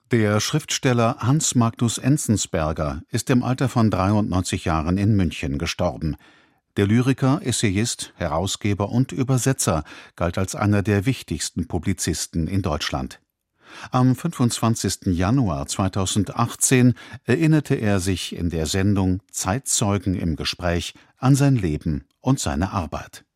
Der Schriftsteller Hans Magnus Enzensberger ist im Alter von 93 Jahren in München gestorben. Der Lyriker, Essayist, Herausgeber und Übersetzer galt als einer der wichtigsten Publizisten in Deutschland. Am 25. Januar 2018 erinnerte er sich in der Sendung Zeitzeugen im Gespräch an sein Leben und seine Arbeit.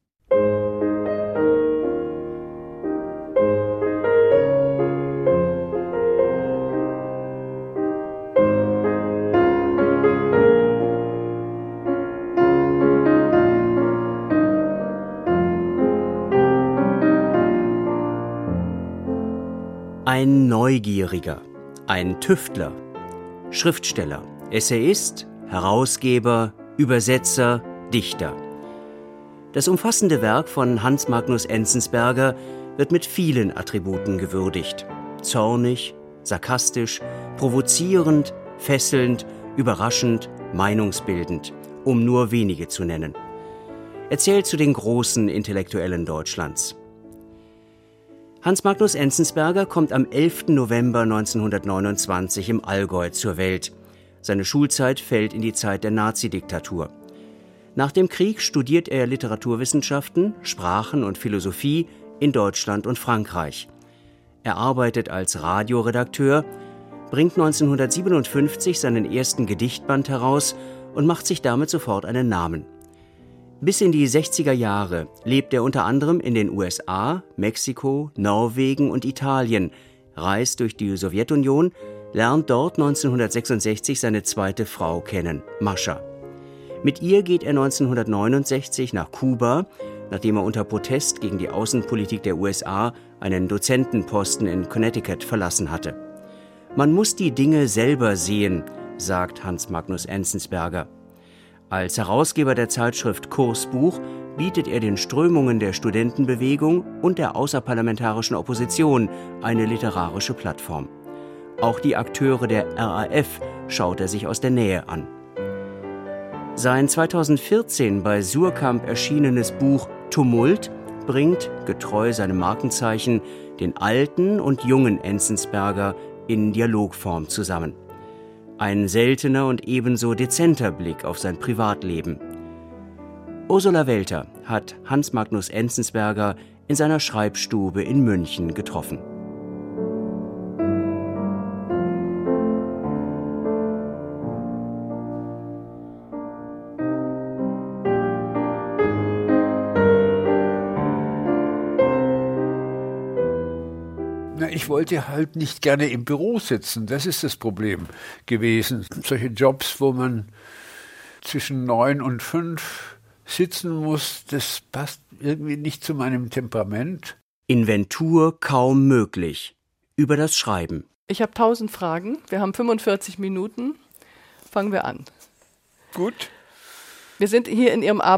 Ein Neugieriger, ein Tüftler, Schriftsteller, Essayist, Herausgeber, Übersetzer, Dichter. Das umfassende Werk von Hans Magnus Enzensberger wird mit vielen Attributen gewürdigt. Zornig, sarkastisch, provozierend, fesselnd, überraschend, meinungsbildend, um nur wenige zu nennen. Er zählt zu den großen Intellektuellen Deutschlands. Hans Magnus Enzensberger kommt am 11. November 1929 im Allgäu zur Welt. Seine Schulzeit fällt in die Zeit der Nazidiktatur. Nach dem Krieg studiert er Literaturwissenschaften, Sprachen und Philosophie in Deutschland und Frankreich. Er arbeitet als Radioredakteur, bringt 1957 seinen ersten Gedichtband heraus und macht sich damit sofort einen Namen. Bis in die 60er Jahre lebt er unter anderem in den USA, Mexiko, Norwegen und Italien, reist durch die Sowjetunion, lernt dort 1966 seine zweite Frau kennen, Mascha. Mit ihr geht er 1969 nach Kuba, nachdem er unter Protest gegen die Außenpolitik der USA einen Dozentenposten in Connecticut verlassen hatte. Man muss die Dinge selber sehen, sagt Hans Magnus Enzensberger. Als Herausgeber der Zeitschrift Kursbuch bietet er den Strömungen der Studentenbewegung und der außerparlamentarischen Opposition eine literarische Plattform. Auch die Akteure der RAF schaut er sich aus der Nähe an. Sein 2014 bei Suhrkamp erschienenes Buch Tumult bringt, getreu seinem Markenzeichen, den alten und jungen Enzensberger in Dialogform zusammen. Ein seltener und ebenso dezenter Blick auf sein Privatleben. Ursula Welter hat Hans Magnus Enzensberger in seiner Schreibstube in München getroffen. Ich wollte halt nicht gerne im Büro sitzen, das ist das Problem gewesen. Solche Jobs, wo man zwischen 9 und 5 sitzen muss, das passt irgendwie nicht zu meinem Temperament. Inventur kaum möglich. Über das Schreiben. Ich habe 1000 Fragen. Wir haben 45 Minuten. Fangen wir an. Gut. Wir sind hier in Ihrem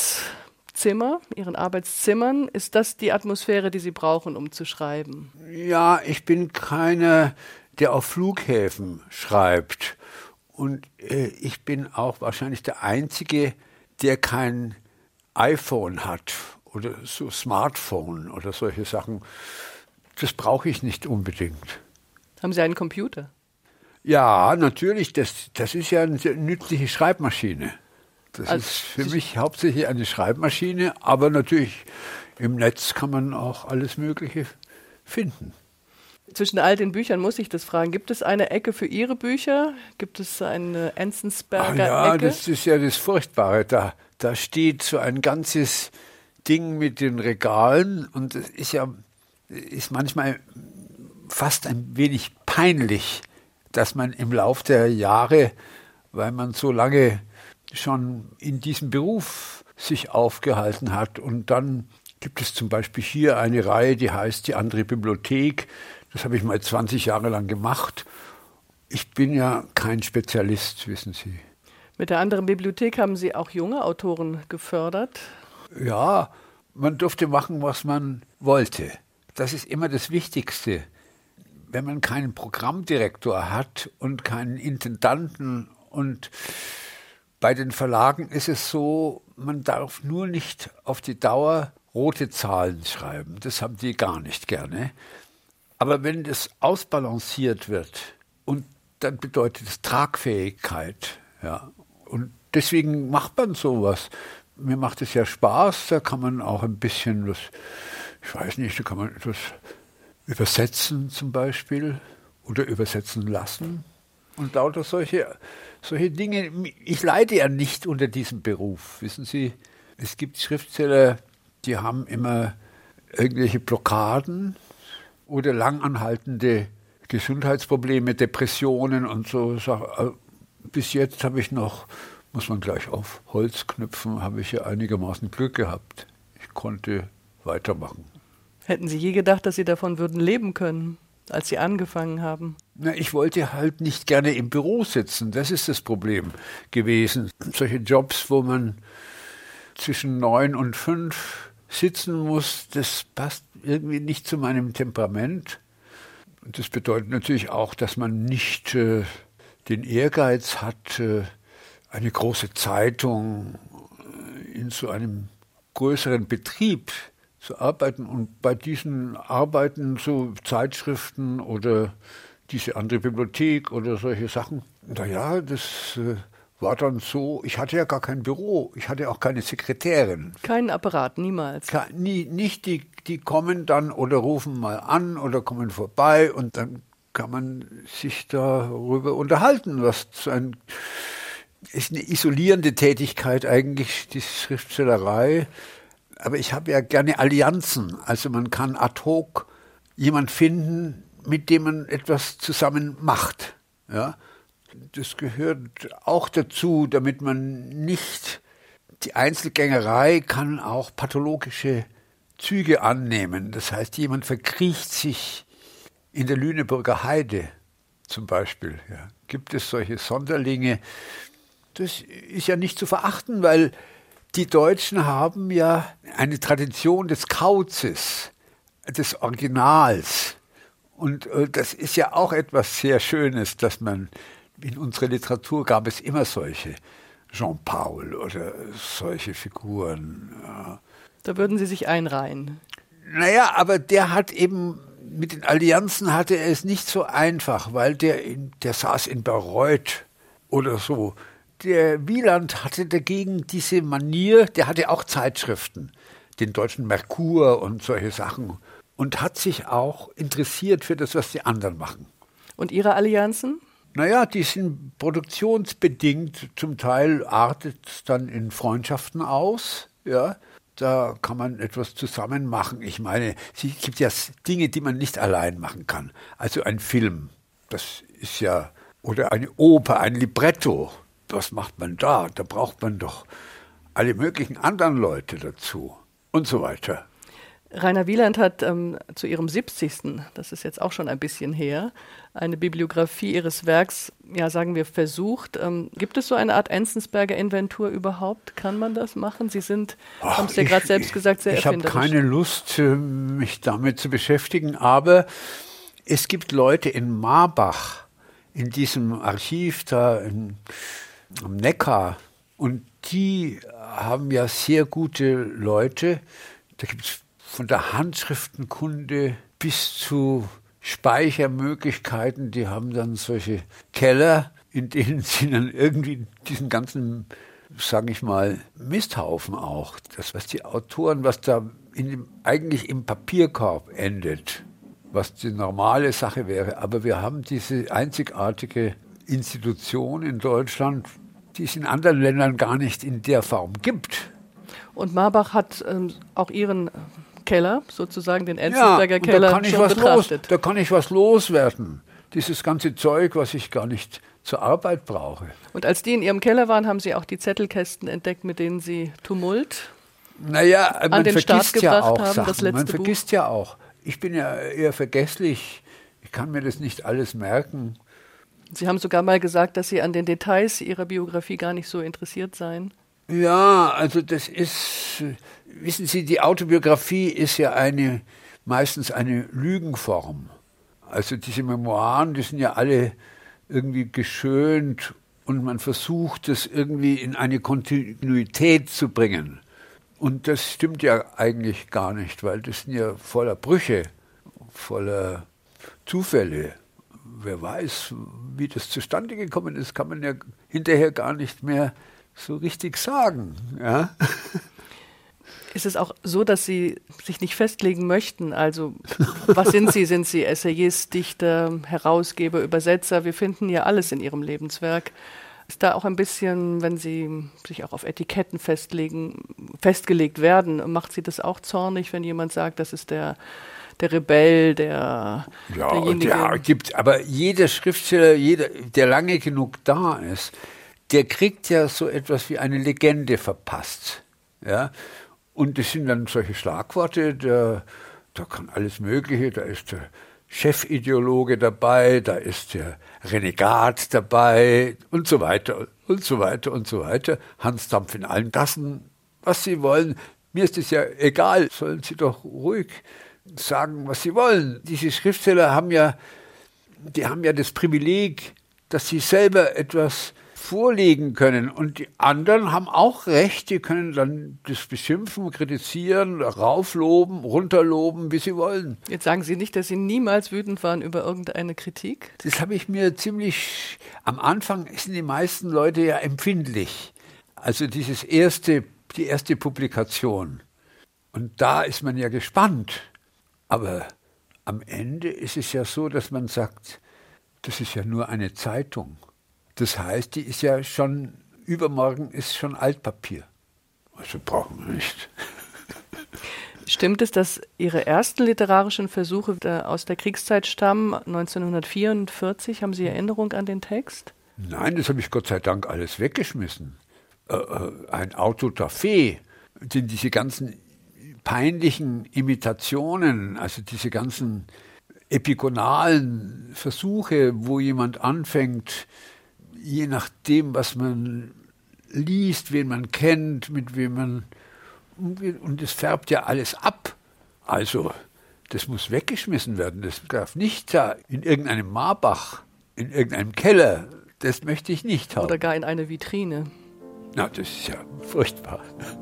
Ihren Arbeitszimmern. Ist das die Atmosphäre, die Sie brauchen, um zu schreiben? Ja, ich bin keiner, der auf Flughäfen schreibt. Und ich bin auch wahrscheinlich der Einzige, der kein iPhone hat oder so Smartphone oder solche Sachen. Das brauche ich nicht unbedingt. Haben Sie einen Computer? Ja, natürlich. Das ist ja eine nützliche Schreibmaschine. Das also, ist für mich hauptsächlich eine Schreibmaschine, aber natürlich im Netz kann man auch alles Mögliche finden. Zwischen all den Büchern muss ich das fragen. Gibt es eine Ecke für Ihre Bücher? Gibt es eine Enzensberger-Ecke? Ja, das ist ja das Furchtbare. Da steht so ein ganzes Ding mit den Regalen und das ist manchmal fast ein wenig peinlich, dass man im Lauf der Jahre, weil man so lange schon in diesem Beruf sich aufgehalten hat. Und dann gibt es zum Beispiel hier eine Reihe, die heißt Die andere Bibliothek. Das habe ich mal 20 Jahre lang gemacht. Ich bin ja kein Spezialist, wissen Sie. Mit der anderen Bibliothek haben Sie auch junge Autoren gefördert? Ja, man durfte machen, was man wollte. Das ist immer das Wichtigste. Wenn man keinen Programmdirektor hat und keinen Intendanten und bei den Verlagen ist es so, man darf nur nicht auf die Dauer rote Zahlen schreiben. Das haben die gar nicht gerne. Aber wenn das ausbalanciert wird, und dann bedeutet es Tragfähigkeit, ja. Und deswegen macht man sowas. Mir macht es ja Spaß, da kann man auch ein bisschen was, ich weiß nicht, da kann man etwas übersetzen zum Beispiel oder übersetzen lassen. Und lauter solche Dinge. Ich leide ja nicht unter diesem Beruf. Wissen Sie, es gibt Schriftsteller, die haben immer irgendwelche Blockaden oder langanhaltende Gesundheitsprobleme, Depressionen und so. Bis jetzt habe ich noch, muss man gleich auf Holz knüpfen, habe ich ja einigermaßen Glück gehabt. Ich konnte weitermachen. Hätten Sie je gedacht, dass Sie davon würden leben können, als Sie angefangen haben? Na, ich wollte halt nicht gerne im Büro sitzen. Das ist das Problem gewesen. Solche Jobs, wo man zwischen 9 und 5 sitzen muss, das passt irgendwie nicht zu meinem Temperament. Und das bedeutet natürlich auch, dass man nicht den Ehrgeiz hat, eine große Zeitung in so einem größeren Betrieb zu arbeiten. Und bei diesen Arbeiten, so Zeitschriften oder diese andere Bibliothek oder solche Sachen, naja, das war dann so, ich hatte ja gar kein Büro, ich hatte auch keine Sekretärin. Keinen Apparat, niemals. Nicht die kommen dann oder rufen mal an oder kommen vorbei und dann kann man sich darüber unterhalten, was ist eine isolierende Tätigkeit eigentlich, die Schriftstellerei. Aber ich habe ja gerne Allianzen, also man kann ad hoc jemanden finden, mit dem man etwas zusammen macht. Ja? Das gehört auch dazu, damit man nicht, die Einzelgängerei kann auch pathologische Züge annehmen. Das heißt, jemand verkriecht sich in der Lüneburger Heide zum Beispiel. Ja. Gibt es solche Sonderlinge? Das ist ja nicht zu verachten, weil die Deutschen haben ja eine Tradition des Kauzes, des Originals. Und das ist ja auch etwas sehr Schönes, dass man, in unserer Literatur gab es immer solche, Jean-Paul oder solche Figuren. Ja. Da würden Sie sich einreihen. Naja, aber der hat eben, mit den Allianzen hatte er es nicht so einfach, weil der saß in Bayreuth oder so. Der Wieland hatte dagegen diese Manier, der hatte auch Zeitschriften, den deutschen Merkur und solche Sachen. Und hat sich auch interessiert für das, was die anderen machen. Und Ihre Allianzen? Naja, die sind produktionsbedingt. Zum Teil artet es dann in Freundschaften aus. Ja, da kann man etwas zusammen machen. Ich meine, es gibt ja Dinge, die man nicht allein machen kann. Also ein Film, das ist ja, oder eine Oper, ein Libretto. Was macht man da? Da braucht man doch alle möglichen anderen Leute dazu und so weiter. Rainer Wieland hat zu ihrem 70., das ist jetzt auch schon ein bisschen her, eine Bibliografie ihres Werks, ja sagen wir, versucht. Gibt es so eine Art Enzensberger Inventur überhaupt? Kann man das machen? Sie sind, haben es ja gerade selbst gesagt, sehr erfinderisch. Ich habe keine Lust, mich damit zu beschäftigen, aber es gibt Leute in Marbach, in diesem Archiv da am Neckar, und die haben ja sehr gute Leute. Da gibt es von der Handschriftenkunde bis zu Speichermöglichkeiten. Die haben dann solche Keller, in denen sie dann irgendwie diesen ganzen, sage ich mal, Misthaufen auch, das, was die Autoren, was da eigentlich im Papierkorb endet, was die normale Sache wäre. Aber wir haben diese einzigartige Institution in Deutschland, die es in anderen Ländern gar nicht in der Form gibt. Und Marbach hat auch ihren Keller, sozusagen den Enzensberger Keller, da kann ich schon betrachtet. Da kann ich was loswerden. Dieses ganze Zeug, was ich gar nicht zur Arbeit brauche. Und als die in ihrem Keller waren, haben Sie auch die Zettelkästen entdeckt, mit denen Sie Tumult an den Start ja gebracht haben, Sachen. das letzte Man Buch. vergisst ja auch. Ich bin ja eher vergesslich. Ich kann mir das nicht alles merken. Sie haben sogar mal gesagt, dass Sie an den Details Ihrer Biografie gar nicht so interessiert seien. Ja, also das ist, wissen Sie, die Autobiografie ist ja meistens eine Lügenform. Also diese Memoiren, die sind ja alle irgendwie geschönt und man versucht, das irgendwie in eine Kontinuität zu bringen. Und das stimmt ja eigentlich gar nicht, weil das sind ja voller Brüche, voller Zufälle. Wer weiß, wie das zustande gekommen ist, kann man ja hinterher gar nicht mehr so richtig sagen. Ja? Ist es auch so, dass Sie sich nicht festlegen möchten? Also, was sind Sie? Sind Sie Essayist, Dichter, Herausgeber, Übersetzer? Wir finden ja alles in Ihrem Lebenswerk. Ist da auch ein bisschen, wenn Sie sich auch auf Etiketten festgelegt werden, macht Sie das auch zornig, wenn jemand sagt, das ist der Rebell, derjenige? Ja, aber jeder Schriftsteller, der lange genug da ist, der kriegt ja so etwas wie eine Legende verpasst. Ja? Und das sind dann solche Schlagworte, da kann alles Mögliche, da ist der Chefideologe dabei, da ist der Renegat dabei und so weiter und so weiter und so weiter. Hans Dampf in allen Gassen, was Sie wollen. Mir ist es ja egal, sollen Sie doch ruhig sagen, was Sie wollen. Diese Schriftsteller haben ja das Privileg, dass sie selber etwas vorlegen können. Und die anderen haben auch Recht, die können dann das beschimpfen, kritisieren, raufloben, runterloben, wie sie wollen. Jetzt sagen Sie nicht, dass Sie niemals wütend waren über irgendeine Kritik? Das habe ich mir am Anfang sind die meisten Leute ja empfindlich. Also die erste Publikation. Und da ist man ja gespannt. Aber am Ende ist es ja so, dass man sagt, das ist ja nur eine Zeitung. Das heißt, die ist ja übermorgen ist schon Altpapier. Also brauchen wir nicht. Stimmt es, dass Ihre ersten literarischen Versuche aus der Kriegszeit stammen? 1944, haben Sie Erinnerung an den Text? Nein, das habe ich Gott sei Dank alles weggeschmissen. Ein Autodafé, diese ganzen peinlichen Imitationen, also diese ganzen epigonalen Versuche, wo jemand anfängt, je nachdem, was man liest, wen man kennt, mit wem man umgeht, und das färbt ja alles ab. Also, das muss weggeschmissen werden. Das darf nicht da in irgendeinem Marbach, in irgendeinem Keller, das möchte ich nicht haben. Oder gar in eine Vitrine. Na, das ist ja furchtbar.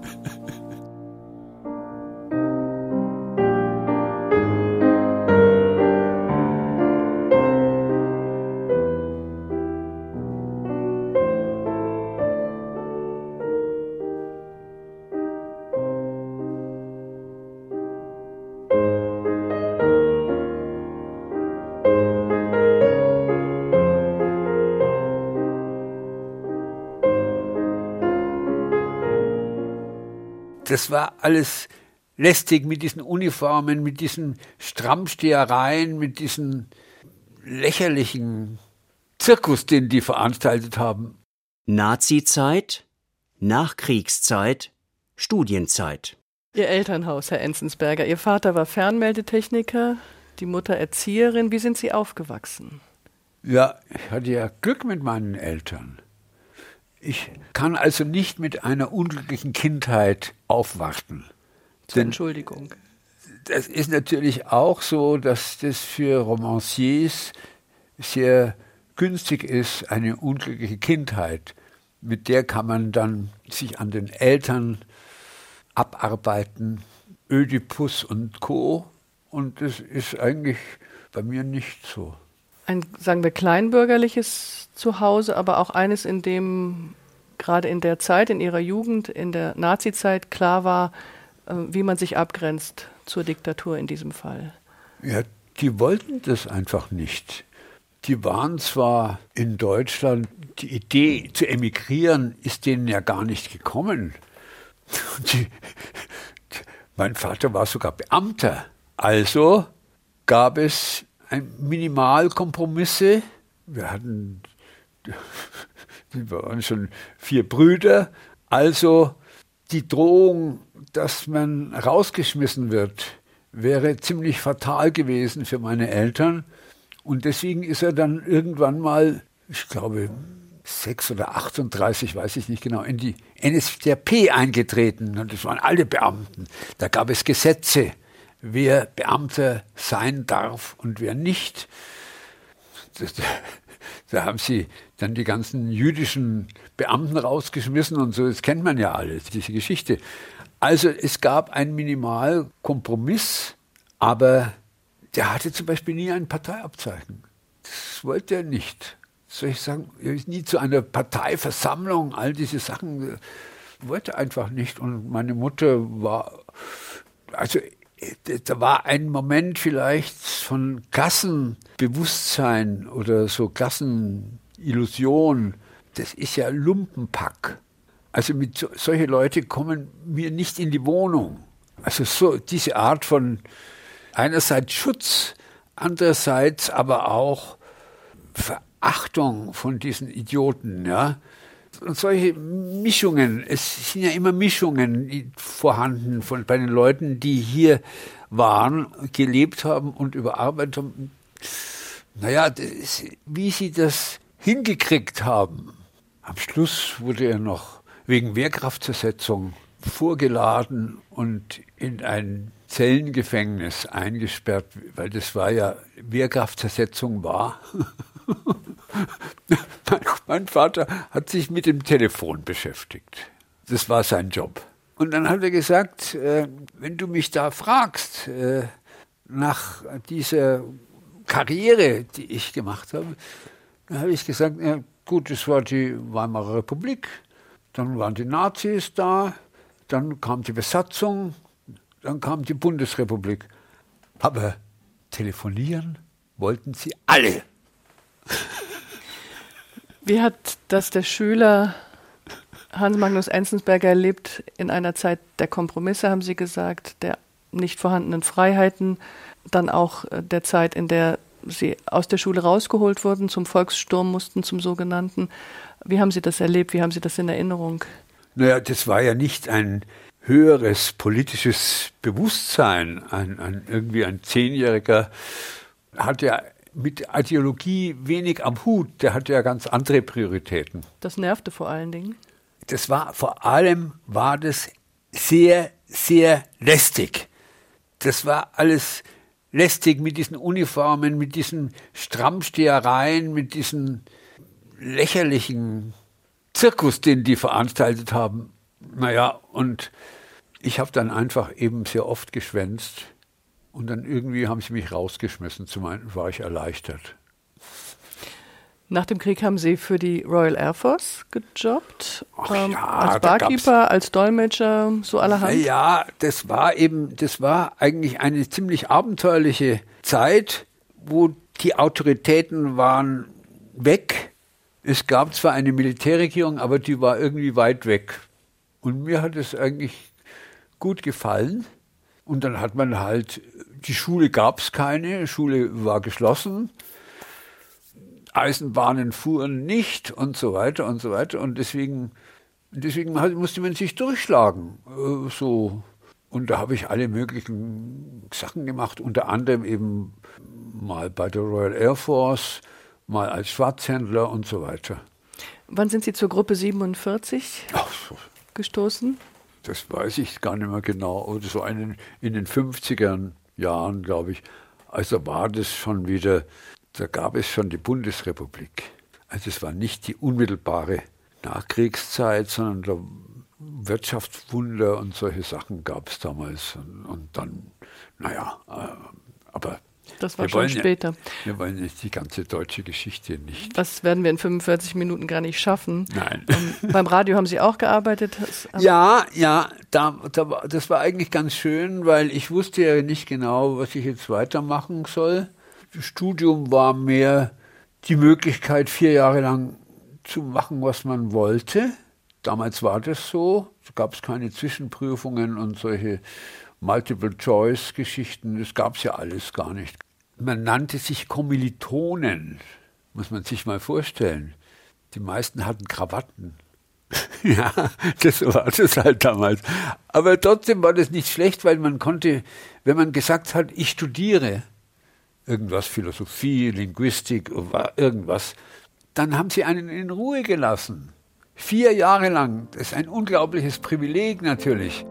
Das war alles lästig mit diesen Uniformen, mit diesen Strammstehereien, mit diesen lächerlichen Zirkus, den die veranstaltet haben. Nazizeit, Nachkriegszeit, Studienzeit. Ihr Elternhaus, Herr Enzensberger. Ihr Vater war Fernmeldetechniker, die Mutter Erzieherin. Wie sind Sie aufgewachsen? Ja, ich hatte ja Glück mit meinen Eltern. Ich kann also nicht mit einer unglücklichen Kindheit aufwarten. Entschuldigung. Das ist natürlich auch so, dass das für Romanciers sehr günstig ist, eine unglückliche Kindheit. Mit der kann man dann sich an den Eltern abarbeiten, Ödipus und Co. Und das ist eigentlich bei mir nicht so. Ein, sagen wir, kleinbürgerliches Zuhause, aber auch eines, in dem gerade in der Zeit, in Ihrer Jugend, in der Nazizeit klar war, wie man sich abgrenzt zur Diktatur in diesem Fall. Ja, die wollten das einfach nicht. Die waren zwar in Deutschland, die Idee zu emigrieren ist denen ja gar nicht gekommen. Mein Vater war sogar Beamter. Also gab es Minimalkompromisse. Wir waren schon 4 Brüder. Also die Drohung, dass man rausgeschmissen wird, wäre ziemlich fatal gewesen für meine Eltern. Und deswegen ist er dann irgendwann mal, ich glaube 6 oder 38, weiß ich nicht genau, in die NSDAP eingetreten. Und das waren alle Beamten. Da gab es Gesetze, wer Beamter sein darf und wer nicht. Da haben sie dann die ganzen jüdischen Beamten rausgeschmissen und so, das kennt man ja alles, diese Geschichte. Also es gab einen Minimalkompromiss, aber der hatte zum Beispiel nie ein Parteiabzeichen. Das wollte er nicht. Soll ich sagen, er ist nie zu einer Parteiversammlung, all diese Sachen, wollte einfach nicht. Und meine Mutter war, also da war ein Moment vielleicht von Klassenbewusstsein oder so Klassenillusion. Das ist ja Lumpenpack. Also mit solche Leute kommen mir nicht in die Wohnung. Also so diese Art von einerseits Schutz, andererseits aber auch Verachtung von diesen Idioten, ja. Und solche Mischungen, es sind ja immer Mischungen vorhanden bei den Leuten, die hier waren, gelebt haben und überarbeitet haben. Naja, wie sie das hingekriegt haben. Am Schluss wurde er noch wegen Wehrkraftzersetzung vorgeladen und in ein Zellengefängnis eingesperrt, weil das war ja, Wehrkraftzersetzung war. Mein Vater hat sich mit dem Telefon beschäftigt. Das war sein Job. Und dann hat er gesagt, wenn du mich da fragst, nach dieser Karriere, die ich gemacht habe, dann habe ich gesagt, ja, gut, das war die Weimarer Republik, dann waren die Nazis da, dann kam die Besatzung, dann kam die Bundesrepublik. Aber telefonieren wollten sie alle. Wie hat das der Schüler Hans Magnus Enzensberger erlebt in einer Zeit der Kompromisse, haben Sie gesagt, der nicht vorhandenen Freiheiten, dann auch der Zeit, in der Sie aus der Schule rausgeholt wurden, zum Volkssturm mussten, zum sogenannten. Wie haben Sie das erlebt? Wie haben Sie das in Erinnerung? Naja, das war ja nicht ein höheres politisches Bewusstsein. Irgendwie ein Zehnjähriger hat ja mit Ideologie wenig am Hut. Der hatte ja ganz andere Prioritäten. Das nervte vor allen Dingen. Das war das sehr, sehr lästig. Das war alles lästig mit diesen Uniformen, mit diesen Strammstehereien, mit diesen lächerlichen Zirkus, den die veranstaltet haben. Naja, und ich habe dann einfach eben sehr oft geschwänzt und dann irgendwie haben sie mich rausgeschmissen. Zum einen war ich erleichtert. Nach dem Krieg haben Sie für die Royal Air Force gejobbt, Ja, als Barkeeper, als Dolmetscher, so allerhand. Ja, das war eigentlich eine ziemlich abenteuerliche Zeit, wo die Autoritäten waren weg. Es gab zwar eine Militärregierung, aber die war irgendwie weit weg. Und mir hat es eigentlich gut gefallen. Und dann hat man halt, die Schule gab es keine, Schule war geschlossen. Eisenbahnen fuhren nicht und so weiter und so weiter. Und deswegen musste man sich durchschlagen. So. Und da habe ich alle möglichen Sachen gemacht, unter anderem eben mal bei der Royal Air Force, mal als Schwarzhändler und so weiter. Wann sind Sie zur Gruppe 47 gestoßen? Das weiß ich gar nicht mehr genau. Oder so in den 50er Jahren, glaube ich. Also war das schon wieder, da gab es schon die Bundesrepublik. Also es war nicht die unmittelbare Nachkriegszeit, sondern da Wirtschaftswunder und solche Sachen gab es damals. Und dann, naja, aber das war schon später. Wir wollen jetzt die ganze deutsche Geschichte nicht. Das werden wir in 45 Minuten gar nicht schaffen. Nein. Beim Radio haben Sie auch gearbeitet? Ja, das war eigentlich ganz schön, weil ich wusste ja nicht genau, was ich jetzt weitermachen soll. Das Studium war mehr die Möglichkeit, 4 Jahre lang zu machen, was man wollte. Damals war das so. Da gab es keine Zwischenprüfungen und solche Multiple-Choice-Geschichten. Das gab es ja alles gar nicht. Man nannte sich Kommilitonen, muss man sich mal vorstellen. Die meisten hatten Krawatten. Ja, das war das halt damals. Aber trotzdem war das nicht schlecht, weil man konnte, wenn man gesagt hat, ich studiere irgendwas, Philosophie, Linguistik, irgendwas, dann haben sie einen in Ruhe gelassen. 4 Jahre lang, das ist ein unglaubliches Privileg natürlich.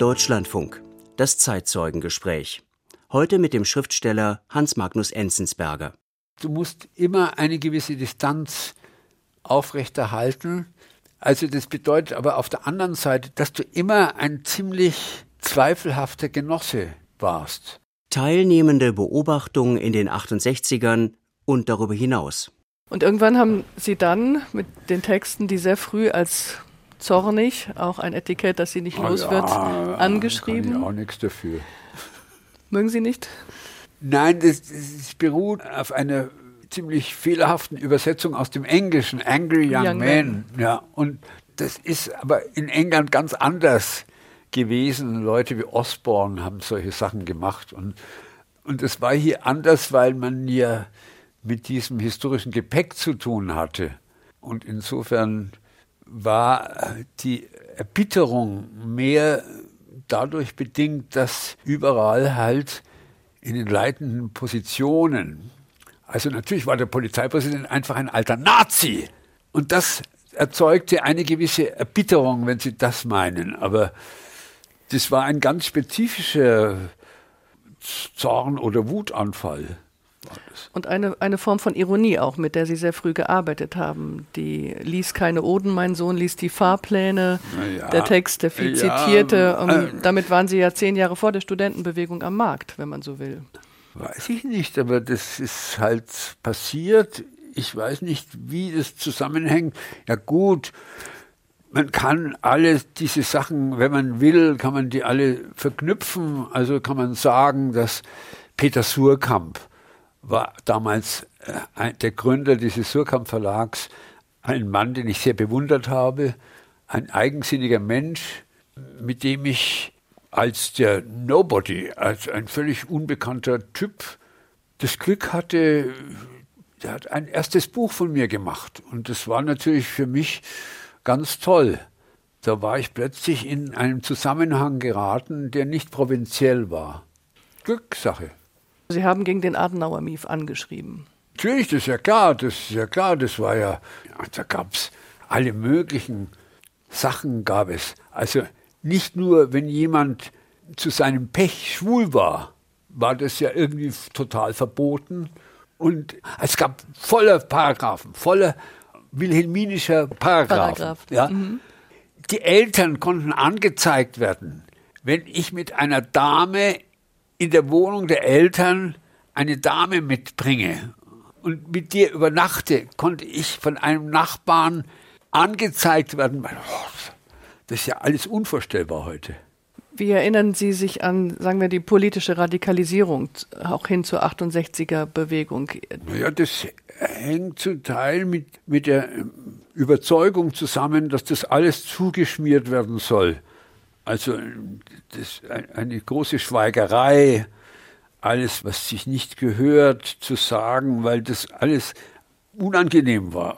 Deutschlandfunk. Das Zeitzeugengespräch. Heute mit dem Schriftsteller Hans Magnus Enzensberger. Du musst immer eine gewisse Distanz aufrechterhalten. Also das bedeutet aber auf der anderen Seite, dass du immer ein ziemlich zweifelhafter Genosse warst. Teilnehmende Beobachtungen in den 68ern und darüber hinaus. Und irgendwann haben Sie dann mit den Texten, die sehr früh als zornig, auch ein Etikett, das Sie nicht los wird, angeschrieben. Kann ich auch nichts dafür. Mögen Sie nicht? Nein, das beruht auf einer ziemlich fehlerhaften Übersetzung aus dem Englischen, Angry Young Man. Ja, und das ist aber in England ganz anders gewesen. Leute wie Osborne haben solche Sachen gemacht. Und es war hier anders, weil man ja mit diesem historischen Gepäck zu tun hatte. Und insofern war die Erbitterung mehr dadurch bedingt, dass überall halt in den leitenden Positionen, also natürlich war der Polizeipräsident einfach ein alter Nazi. Und das erzeugte eine gewisse Erbitterung, wenn Sie das meinen. Aber das war ein ganz spezifischer Zorn- oder Wutanfall. Und eine Form von Ironie auch, mit der Sie sehr früh gearbeitet haben. Die lies keine Oden, mein Sohn lies die Fahrpläne, der Text, der viel zitierte. Damit waren Sie ja 10 Jahre vor der Studentenbewegung am Markt, wenn man so will. Weiß ich nicht, aber das ist halt passiert. Ich weiß nicht, wie das zusammenhängt. Ja gut, man kann alle diese Sachen, wenn man will, kann man die alle verknüpfen. Also kann man sagen, dass Peter Suhrkamp war damals der Gründer dieses Suhrkamp-Verlags, ein Mann, den ich sehr bewundert habe, ein eigensinniger Mensch, mit dem ich als der Nobody, als ein völlig unbekannter Typ, das Glück hatte, der hat ein erstes Buch von mir gemacht. Und das war natürlich für mich ganz toll. Da war ich plötzlich in einem Zusammenhang geraten, der nicht provinziell war. Glückssache. Sie haben gegen den Adenauer-Mief angeschrieben. Natürlich, das ist ja klar, das war ja, da gab es alle möglichen Sachen gab es. Also nicht nur, wenn jemand zu seinem Pech schwul war das ja irgendwie total verboten. Und es gab voller Paragraphen, voller wilhelminischer Paragraphen. Ja. Mhm. Die Eltern konnten angezeigt werden, wenn ich mit einer Dame in der Wohnung der Eltern eine Dame mitbringe und mit dir übernachte, konnte ich von einem Nachbarn angezeigt werden. Das ist ja alles unvorstellbar heute. Wie erinnern Sie sich an, sagen wir, die politische Radikalisierung, auch hin zur 68er-Bewegung? Naja, das hängt zum Teil mit der Überzeugung zusammen, dass das alles zugeschmiert werden soll. Also das eine große Schweigerei, alles, was sich nicht gehört, zu sagen, weil das alles unangenehm war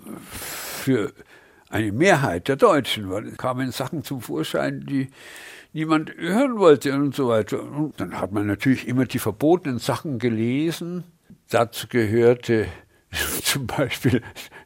für eine Mehrheit der Deutschen. Weil es kamen Sachen zum Vorschein, die niemand hören wollte und so weiter. Und dann hat man natürlich immer die verbotenen Sachen gelesen. Dazu gehörte zum Beispiel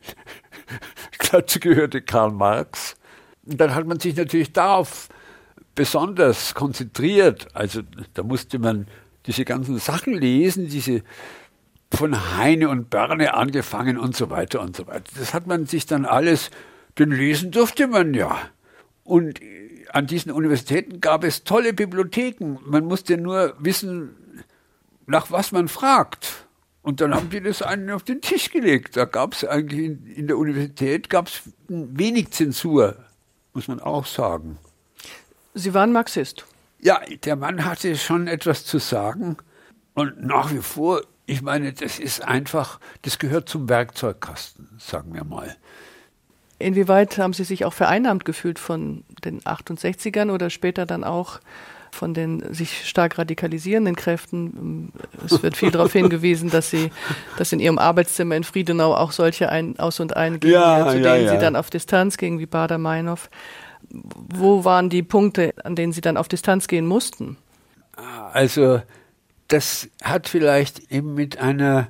Karl Marx. Und dann hat man sich natürlich darauf besonders konzentriert. Also da musste man diese ganzen Sachen lesen, diese von Heine und Börne angefangen und so weiter und so weiter. Das hat man sich dann alles, denn lesen durfte man ja. Und an diesen Universitäten gab es tolle Bibliotheken. Man musste nur wissen, nach was man fragt. Und dann haben die das einen auf den Tisch gelegt. Da gab es eigentlich in der Universität gab's wenig Zensur, muss man auch sagen. Sie waren Marxist. Ja, der Mann hatte schon etwas zu sagen. Und nach wie vor, ich meine, das ist einfach, das gehört zum Werkzeugkasten, sagen wir mal. Inwieweit haben Sie sich auch vereinnahmt gefühlt von den 68ern oder später dann auch von den sich stark radikalisierenden Kräften? Es wird viel darauf hingewiesen, dass in Ihrem Arbeitszimmer in Friedenau auch solche Aus- und Eingänge, zu denen Sie dann auf Distanz gingen, wie Baader-Meinhof. Wo waren die Punkte, an denen Sie dann auf Distanz gehen mussten? Also das hat vielleicht eben mit einer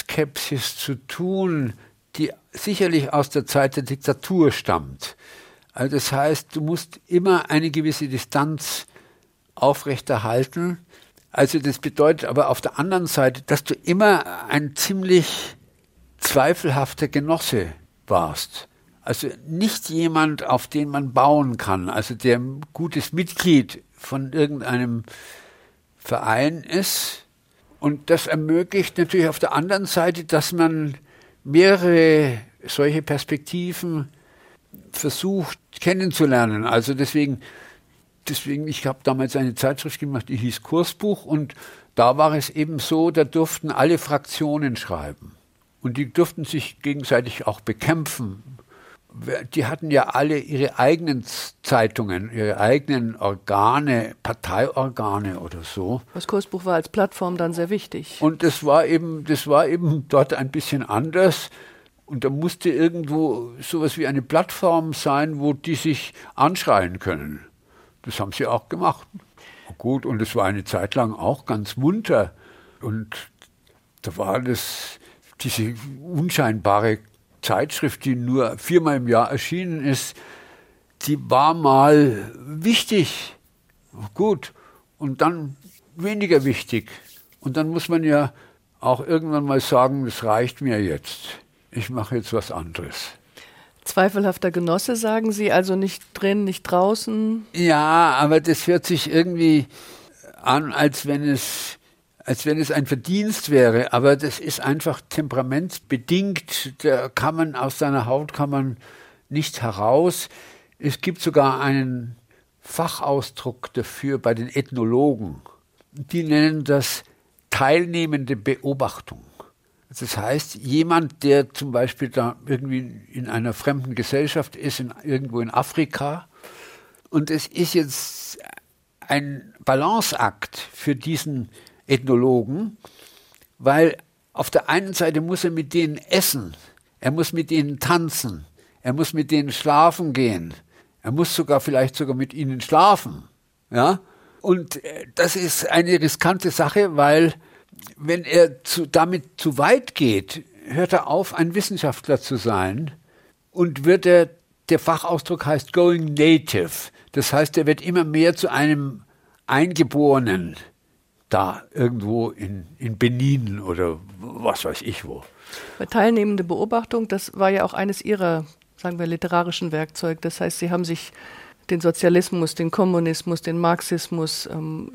Grundskepsis zu tun, die sicherlich aus der Zeit der Diktatur stammt. Also das heißt, du musst immer eine gewisse Distanz aufrechterhalten. Also das bedeutet aber auf der anderen Seite, dass du immer ein ziemlich zweifelhafter Genosse warst. Also nicht jemand, auf den man bauen kann, also der ein gutes Mitglied von irgendeinem Verein ist. Und das ermöglicht natürlich auf der anderen Seite, dass man mehrere solche Perspektiven versucht kennenzulernen. Also deswegen, ich habe damals eine Zeitschrift gemacht, die hieß Kursbuch, und da war es eben so, da durften alle Fraktionen schreiben. Und die durften sich gegenseitig auch bekämpfen. Die hatten ja alle ihre eigenen Zeitungen, ihre eigenen Organe, Parteiorgane oder so. Das Kursbuch war als Plattform dann sehr wichtig. Und das war eben dort ein bisschen anders. Und da musste irgendwo sowas wie eine Plattform sein, wo die sich anschreien können. Das haben sie auch gemacht. Gut, und es war eine Zeit lang auch ganz munter. Und da war diese unscheinbare Zeitschrift, die nur 4-mal im Jahr erschienen ist, die war mal wichtig, gut, und dann weniger wichtig. Und dann muss man ja auch irgendwann mal sagen, das reicht mir jetzt. Ich mache jetzt was anderes. Zweifelhafter Genosse, sagen Sie, also nicht drin, nicht draußen? Ja, aber das hört sich irgendwie an, als wenn es ein Verdienst wäre, aber das ist einfach temperamentsbedingt, da kann man aus seiner Haut nicht heraus. Es gibt sogar einen Fachausdruck dafür bei den Ethnologen. Die nennen das teilnehmende Beobachtung. Das heißt, jemand, der zum Beispiel da irgendwie in einer fremden Gesellschaft ist, irgendwo in Afrika, und es ist jetzt ein Balanceakt für diesen Ethnologen, weil auf der einen Seite muss er mit denen essen, er muss mit denen tanzen, er muss mit denen schlafen gehen, er muss vielleicht sogar mit ihnen schlafen. Ja? Und das ist eine riskante Sache, weil wenn er damit zu weit geht, hört er auf, ein Wissenschaftler zu sein, und der Fachausdruck heißt going native. Das heißt, er wird immer mehr zu einem Eingeborenen, da irgendwo in Benin oder was weiß ich wo. Bei teilnehmende Beobachtung, das war ja auch eines Ihrer, sagen wir, literarischen Werkzeuge. Das heißt, Sie haben sich den Sozialismus, den Kommunismus, den Marxismus,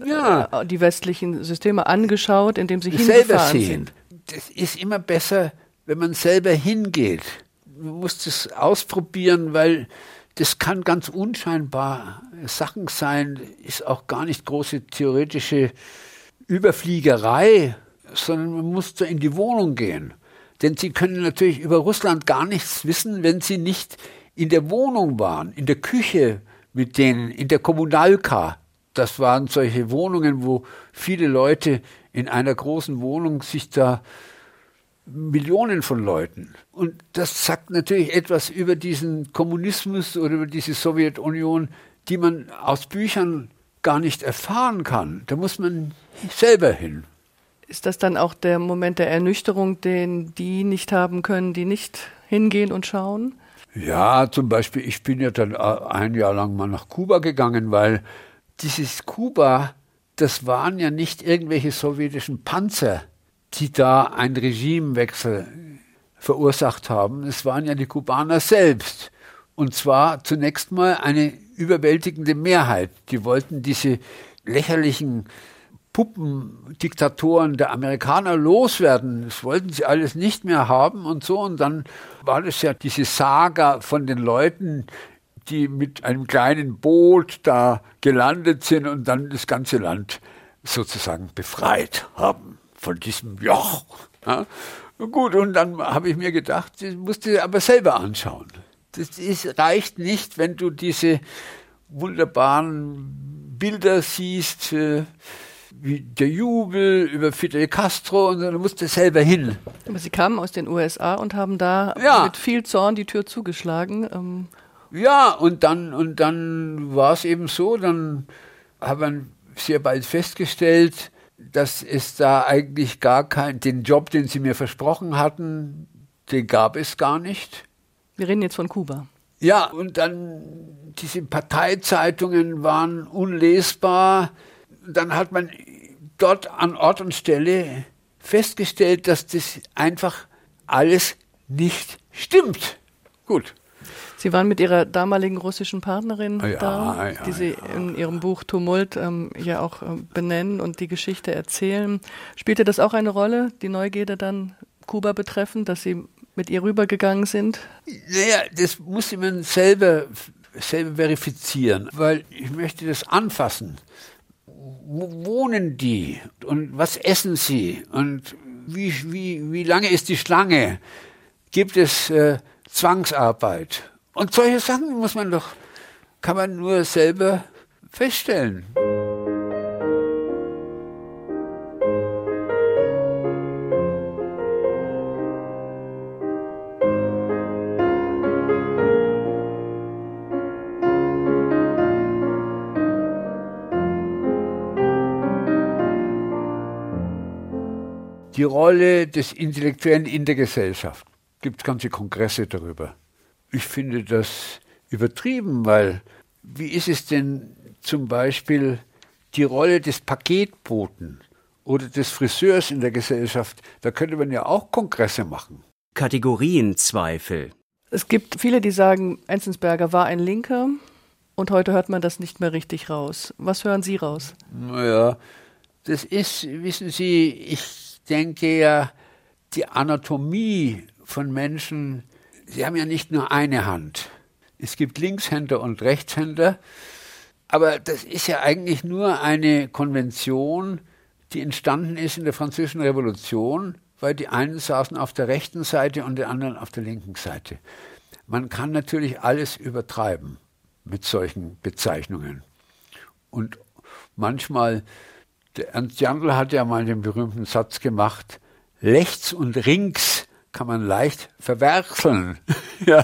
die westlichen Systeme angeschaut, indem Sie hingefahren sind. Das ist immer besser, wenn man selber hingeht. Man muss das ausprobieren, weil das kann ganz unscheinbar Sachen sein, ist auch gar nicht große theoretische Überfliegerei, sondern man muss da in die Wohnung gehen. Denn Sie können natürlich über Russland gar nichts wissen, wenn Sie nicht in der Wohnung waren, in der Küche mit denen, in der Kommunalka. Das waren solche Wohnungen, wo viele Leute in einer großen Wohnung sich da Millionen von Leuten. Und das sagt natürlich etwas über diesen Kommunismus oder über diese Sowjetunion, die man aus Büchern gar nicht erfahren kann. Da muss man selber hin. Ist das dann auch der Moment der Ernüchterung, den die nicht haben können, die nicht hingehen und schauen? Ja, zum Beispiel, ich bin ja dann ein Jahr lang mal nach Kuba gegangen, weil dieses Kuba, das waren ja nicht irgendwelche sowjetischen Panzer, die da einen Regimewechsel verursacht haben. Es waren ja die Kubaner selbst. Und zwar zunächst mal eine überwältigende Mehrheit. Die wollten diese lächerlichen Puppendiktatoren der Amerikaner loswerden. Das wollten sie alles nicht mehr haben und so. Und dann war das ja diese Saga von den Leuten, die mit einem kleinen Boot da gelandet sind und dann das ganze Land sozusagen befreit haben von diesem Joch. Ja? Gut, und dann habe ich mir gedacht, das musst du dir aber selber anschauen. Reicht nicht, wenn du diese wunderbaren Bilder siehst, wie der Jubel über Fidel Castro, und dann musst du selber hin. Aber Sie kamen aus den USA und haben da mit viel Zorn die Tür zugeschlagen. Ja, und dann war es eben so, dann haben wir sehr bald festgestellt, dass es da eigentlich den Job, den sie mir versprochen hatten, den gab es gar nicht. Wir reden jetzt von Kuba. Ja, und dann diese Parteizeitungen waren unlesbar. Dann hat man dort an Ort und Stelle festgestellt, dass das einfach alles nicht stimmt. Gut. Sie waren mit Ihrer damaligen russischen Partnerin die Sie in Ihrem Buch Tumult ja auch benennen und die Geschichte erzählen. Spielte das auch eine Rolle, die Neugierde dann Kuba betreffend, dass Sie mit ihr rübergegangen sind? Naja, das muss man selber verifizieren, weil ich möchte das anfassen. Wo wohnen die und was essen sie und wie lange ist die Schlange? Gibt es Zwangsarbeit? Und solche Sachen kann man nur selber feststellen. Die Rolle des Intellektuellen in der Gesellschaft. Es gibt ganze Kongresse darüber. Ich finde das übertrieben, weil wie ist es denn zum Beispiel die Rolle des Paketboten oder des Friseurs in der Gesellschaft? Da könnte man ja auch Kongresse machen. Kategorienzweifel. Es gibt viele, die sagen, Enzensberger war ein Linker und heute hört man das nicht mehr richtig raus. Was hören Sie raus? Naja, das ist, wissen Sie, ich denke ja, die Anatomie von Menschen, sie haben ja nicht nur eine Hand. Es gibt Linkshänder und Rechtshänder, aber das ist ja eigentlich nur eine Konvention, die entstanden ist in der Französischen Revolution, weil die einen saßen auf der rechten Seite und die anderen auf der linken Seite. Man kann natürlich alles übertreiben mit solchen Bezeichnungen. Und manchmal, der Ernst Jandl hat ja mal den berühmten Satz gemacht, rechts und links kann man leicht verwechseln. Ja,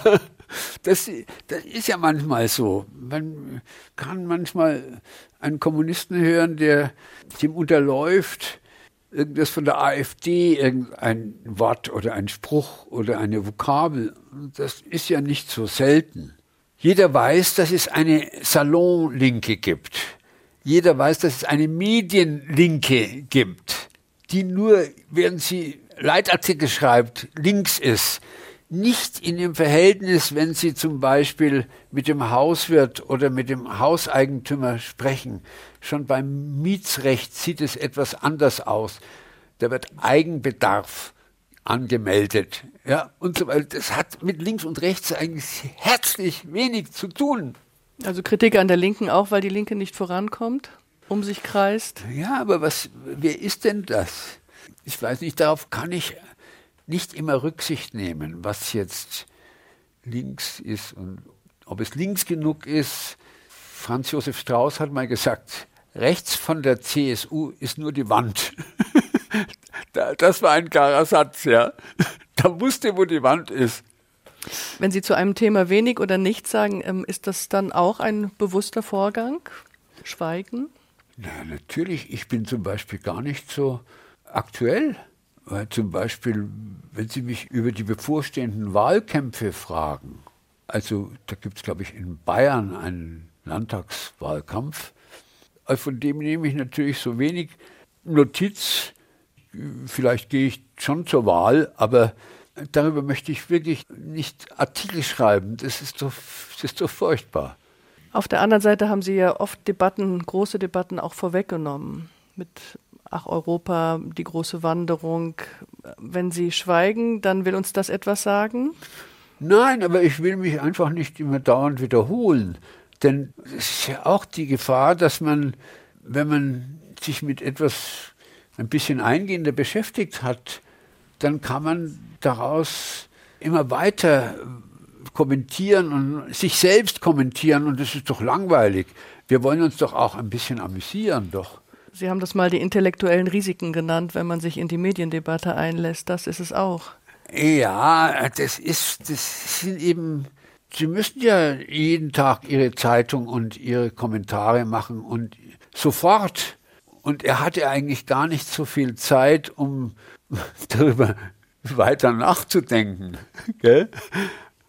das ist ja manchmal so. Man kann manchmal einen Kommunisten hören, dem unterläuft irgendwas von der AfD, irgendein Wort oder ein Spruch oder eine Vokabel. Das ist ja nicht so selten. Jeder weiß, dass es eine Salonlinke gibt. Jeder weiß, dass es eine Medienlinke gibt, die nur, während sie Leitartikel schreibt, links ist. Nicht in dem Verhältnis, wenn sie zum Beispiel mit dem Hauswirt oder mit dem Hauseigentümer sprechen. Schon beim Mietsrecht sieht es etwas anders aus. Da wird Eigenbedarf angemeldet. Ja, und so weiter. Das hat mit links und rechts eigentlich herzlich wenig zu tun. Also Kritik an der Linken auch, weil die Linke nicht vorankommt, um sich kreist? Ja, aber wer ist denn das? Ich weiß nicht, darauf kann ich nicht immer Rücksicht nehmen, was jetzt links ist und ob es links genug ist. Franz Josef Strauß hat mal gesagt, rechts von der CSU ist nur die Wand. Das war ein klarer Satz, ja. Da wusste, wo die Wand ist. Wenn Sie zu einem Thema wenig oder nichts sagen, ist das dann auch ein bewusster Vorgang? Schweigen? Na, natürlich. Ich bin zum Beispiel gar nicht so aktuell. Weil zum Beispiel, wenn Sie mich über die bevorstehenden Wahlkämpfe fragen, also da gibt es, glaube ich, in Bayern einen Landtagswahlkampf, von dem nehme ich natürlich so wenig Notiz. Vielleicht gehe ich schon zur Wahl, aber darüber möchte ich wirklich nicht Artikel schreiben. Das ist doch furchtbar. Auf der anderen Seite haben Sie ja oft große Debatten auch vorweggenommen. Mit Ach Europa, die große Wanderung. Wenn Sie schweigen, dann will uns das etwas sagen? Nein, aber ich will mich einfach nicht immer dauernd wiederholen. Denn es ist ja auch die Gefahr, dass man, wenn man sich mit etwas ein bisschen eingehender beschäftigt hat, dann kann man daraus immer weiter kommentieren und sich selbst kommentieren und das ist doch langweilig. Wir wollen uns doch auch ein bisschen amüsieren, doch. Sie haben das mal die intellektuellen Risiken genannt, wenn man sich in die Mediendebatte einlässt. Das ist es auch. Ja, das sind eben, Sie müssen ja jeden Tag Ihre Zeitung und Ihre Kommentare machen und sofort. Und er hatte eigentlich gar nicht so viel Zeit, um darüber weiter nachzudenken. Gell?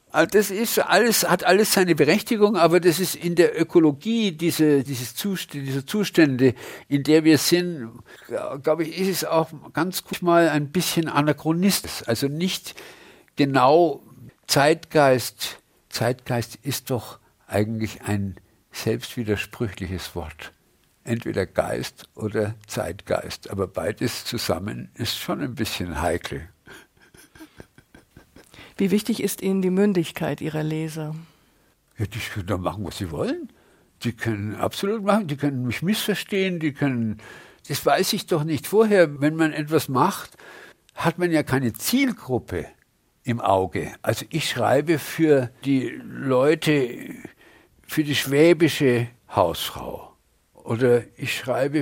Also das ist alles, hat alles seine Berechtigung, aber das ist in der Ökologie dieser Zustände, in der wir sind, glaube ich, ist es auch ganz gut mal ein bisschen anachronistisch. Also nicht genau Zeitgeist. Zeitgeist ist doch eigentlich ein selbstwidersprüchliches Wort. Entweder Geist oder Zeitgeist. Aber beides zusammen ist schon ein bisschen heikel. Wie wichtig ist Ihnen die Mündigkeit Ihrer Leser? Ja, die können doch machen, was sie wollen. Die können absolut machen, die können mich missverstehen, das weiß ich doch nicht vorher. Wenn man etwas macht, hat man ja keine Zielgruppe im Auge. Also ich schreibe für die Leute, für die schwäbische Hausfrau. Oder ich schreibe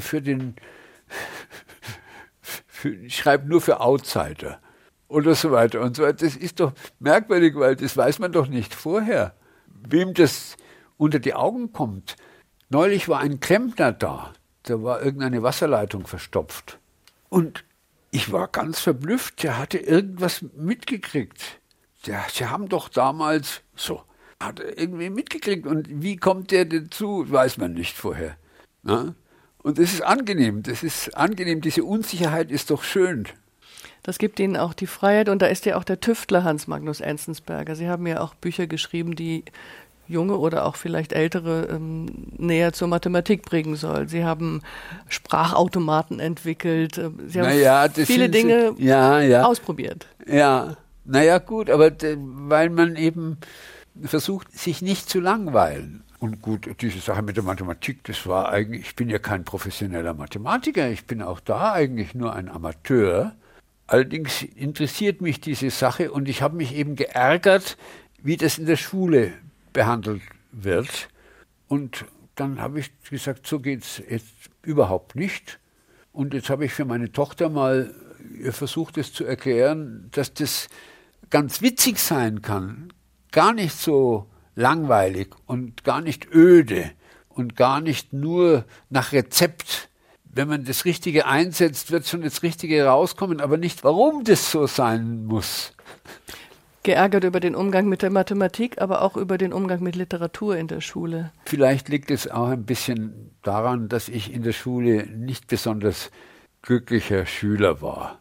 ich schreibe nur für Outsider. Oder so weiter und so weiter. Das ist doch merkwürdig, weil das weiß man doch nicht vorher, wem das unter die Augen kommt. Neulich war ein Klempner da war irgendeine Wasserleitung verstopft. Und ich war ganz verblüfft, der hatte irgendwas mitgekriegt. Sie haben doch damals, hat er irgendwie mitgekriegt. Und wie kommt der dazu, weiß man nicht vorher. Na? Und das ist angenehm, diese Unsicherheit ist doch schön. Das gibt Ihnen auch die Freiheit und da ist ja auch der Tüftler Hans Magnus Enzensberger. Sie haben ja auch Bücher geschrieben, die junge oder auch vielleicht ältere näher zur Mathematik bringen soll. Sie haben Sprachautomaten entwickelt. Sie haben viele Dinge ausprobiert. Ja, naja gut, aber weil man eben versucht, sich nicht zu langweilen. Und gut, diese Sache mit der Mathematik, das war eigentlich, ich bin ja kein professioneller Mathematiker, ich bin auch da eigentlich nur ein Amateur. Allerdings interessiert mich diese Sache und ich habe mich eben geärgert, wie das in der Schule behandelt wird. Und dann habe ich gesagt, so geht es jetzt überhaupt nicht. Und jetzt habe ich für meine Tochter mal versucht, es zu erklären, dass das ganz witzig sein kann, gar nicht so langweilig und gar nicht öde und gar nicht nur nach Rezept. Wenn man das Richtige einsetzt, wird schon das Richtige rauskommen, aber nicht, warum das so sein muss. Geärgert über den Umgang mit der Mathematik, aber auch über den Umgang mit Literatur in der Schule. Vielleicht liegt es auch ein bisschen daran, dass ich in der Schule nicht besonders glücklicher Schüler war.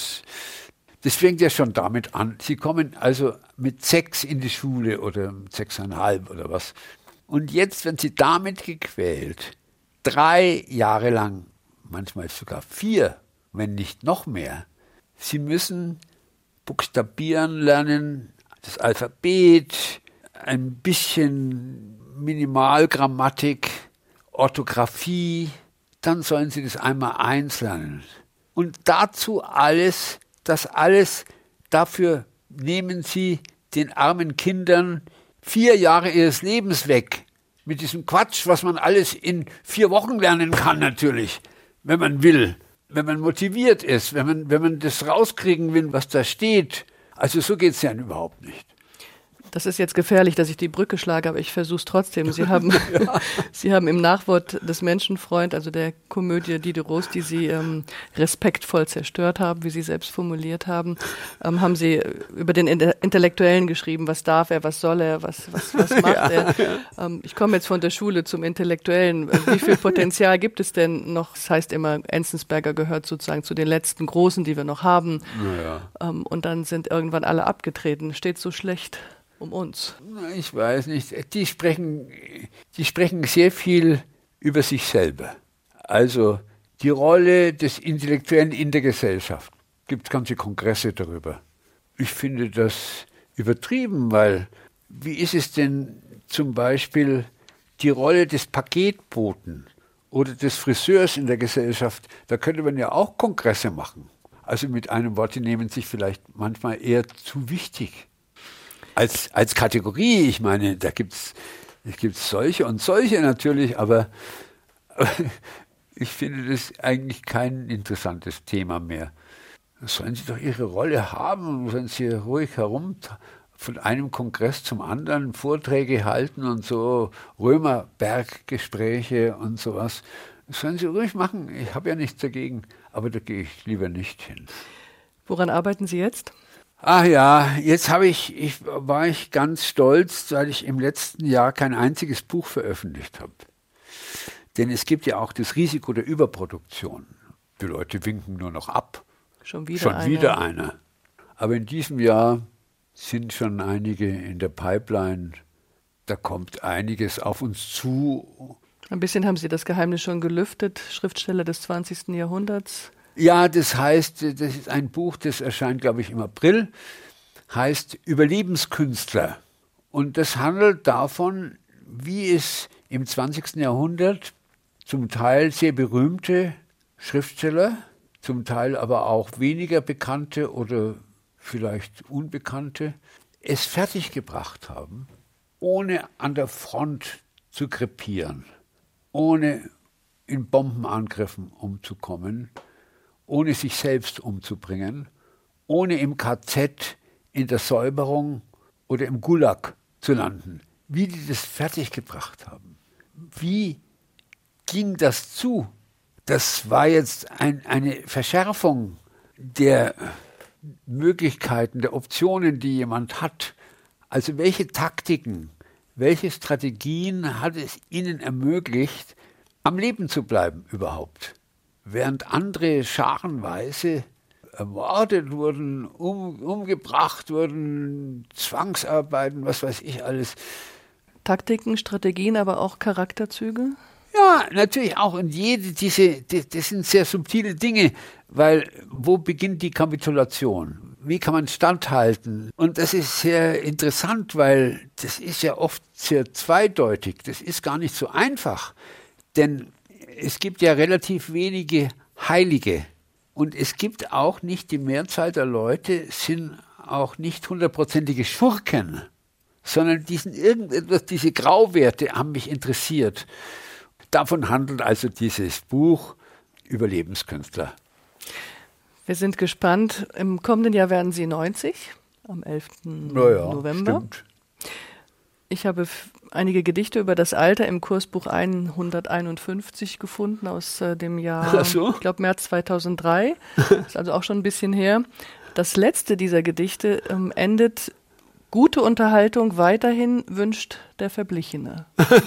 Das fängt ja schon damit an. Sie kommen also mit 6 in die Schule oder 6,5 oder was. Und jetzt werden Sie damit gequält, 3 Jahre lang, manchmal sogar 4, wenn nicht noch mehr. Sie müssen buchstabieren lernen, das Alphabet, ein bisschen Minimalgrammatik, Orthographie, dann sollen Sie das Einmaleins lernen. Und dazu dafür nehmen Sie den armen Kindern 4 Jahre ihres Lebens weg. Mit diesem Quatsch, was man alles in 4 Wochen lernen kann natürlich, wenn man will, wenn man motiviert ist, wenn man das rauskriegen will, was da steht. Also so geht es ja überhaupt nicht. Das ist jetzt gefährlich, dass ich die Brücke schlage, aber ich versuche es trotzdem. Sie haben, Sie haben im Nachwort des Menschenfreund, also der Komödie Diderot, die Sie respektvoll zerstört haben, wie Sie selbst formuliert haben, haben Sie über den Intellektuellen geschrieben. Was darf er, was soll er, was macht er? Ich komme jetzt von der Schule zum Intellektuellen. Wie viel Potenzial gibt es denn noch? Das heißt immer, Enzensberger gehört sozusagen zu den letzten Großen, die wir noch haben. Und dann sind irgendwann alle abgetreten. Steht so schlecht um uns? Ich weiß nicht. Die sprechen sehr viel über sich selber. Also die Rolle des Intellektuellen in der Gesellschaft. Gibt es ganze Kongresse darüber. Ich finde das übertrieben, weil wie ist es denn zum Beispiel die Rolle des Paketboten oder des Friseurs in der Gesellschaft? Da könnte man ja auch Kongresse machen. Also mit einem Wort, die nehmen sich vielleicht manchmal eher zu wichtig. Als Kategorie, ich meine, da gibt's solche und solche natürlich, aber ich finde das eigentlich kein interessantes Thema mehr. Sollen Sie doch Ihre Rolle haben, sollen Sie ruhig herum von einem Kongress zum anderen Vorträge halten und so Römerberggespräche und sowas. Das sollen Sie ruhig machen, ich habe ja nichts dagegen, aber da gehe ich lieber nicht hin. Woran arbeiten Sie jetzt? Ach ja, jetzt war ich ganz stolz, weil ich im letzten Jahr kein einziges Buch veröffentlicht habe. Denn es gibt ja auch das Risiko der Überproduktion. Die Leute winken nur noch ab. Schon wieder einer. Aber in diesem Jahr sind schon einige in der Pipeline. Da kommt einiges auf uns zu. Ein bisschen haben Sie das Geheimnis schon gelüftet, Schriftsteller des 20. Jahrhunderts. Ja, das heißt, das ist ein Buch, das erscheint, glaube ich, im April, heißt Überlebenskünstler. Und das handelt davon, wie es im 20. Jahrhundert zum Teil sehr berühmte Schriftsteller, zum Teil aber auch weniger bekannte oder vielleicht unbekannte, es fertiggebracht haben, ohne an der Front zu krepieren, ohne in Bombenangriffen umzukommen, ohne sich selbst umzubringen, ohne im KZ, in der Säuberung oder im Gulag zu landen. Wie die das fertiggebracht haben. Wie ging das zu? Das war jetzt eine Verschärfung der Möglichkeiten, der Optionen, die jemand hat. Also welche Taktiken, welche Strategien hat es ihnen ermöglicht, am Leben zu bleiben überhaupt? Während andere scharenweise ermordet wurden, umgebracht wurden, Zwangsarbeiten, was weiß ich alles. Taktiken, Strategien, aber auch Charakterzüge? Ja, natürlich auch. Und das sind sehr subtile Dinge, weil wo beginnt die Kapitulation? Wie kann man standhalten? Und das ist sehr interessant, weil das ist ja oft sehr zweideutig. Das ist gar nicht so einfach, denn es gibt ja relativ wenige Heilige. Und es gibt auch nicht, die Mehrzahl der Leute sind auch nicht 100%ige Schurken, sondern diese Grauwerte haben mich interessiert. Davon handelt also dieses Buch Überlebenskünstler. Wir sind gespannt. Im kommenden Jahr werden Sie 90, am 11. November. Stimmt. Ich habe einige Gedichte über das Alter im Kursbuch 151 gefunden aus dem Jahr, ich glaube März 2003. Ist also auch schon ein bisschen her. Das letzte dieser Gedichte endet: Gute Unterhaltung weiterhin wünscht der Verblichene.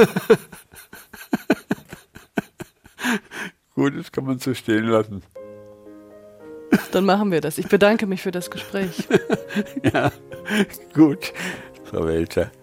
Gut, das kann man so stehen lassen. Dann machen wir das. Ich bedanke mich für das Gespräch. Ja, gut, Frau Welter.